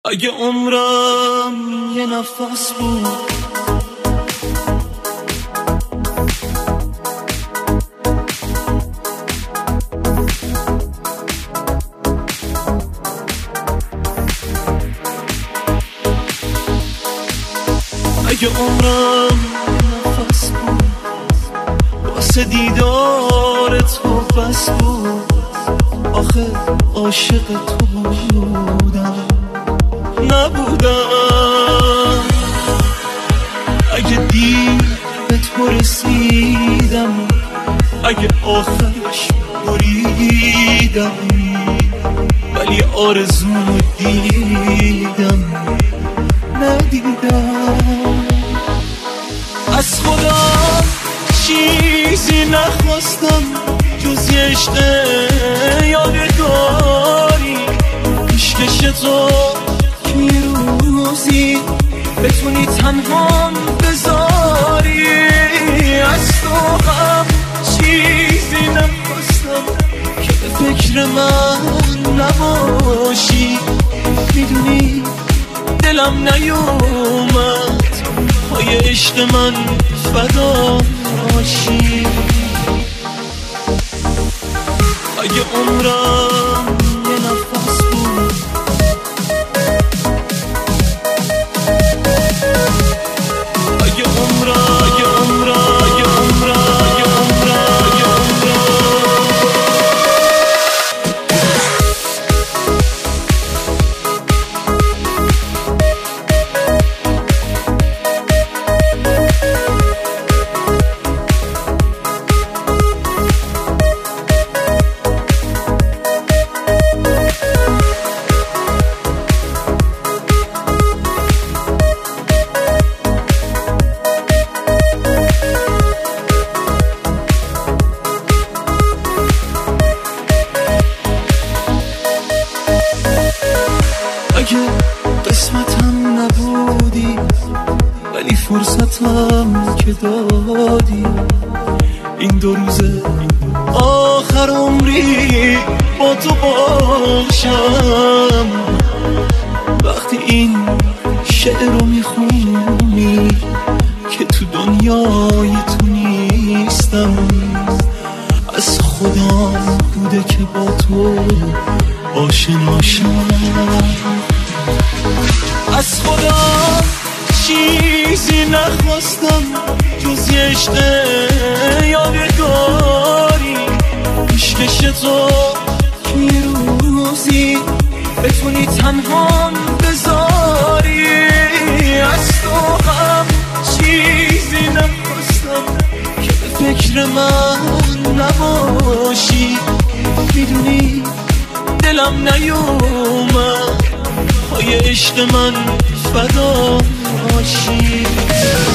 اگه عمرم یه نفس بود، اگه عمرم نفس بود، واسه دیدارت و بس بود. آخه عاشق تو بودم نبودم. اگه دیر به تو رسیدم، اگه آخرش بریدم، ولی آرزومو دیدم ندیدم. از خدا چیزی نخواستم جز یه عشق یادگاری. عشقش تو که روزی بتونی تنهام بذاری. از تو هم چیزی نخواستم که به فکر من نباشی. میدونی دلم نیومد پای عشق من فدا باشی. اگه عمرم یه نفس بود، اگه عمرم اگه قسمتم نبودی، ولی فرصتم که دادی. این 2 روز آخر عمری با تو باشم. وقتی این شعر رو میخونی که تو دنیای تو نیستم، از خدا بوده که با تو آشناشم. از خدا چیزی نخواستم جز یه عشق یادگاری. عشقش تو که روزی بتونی تنهام بذاری. از تو هم چیزی نخواستم که به فکر من نباشی. میدونی دلم نیومد پای عشق من فدا باشی.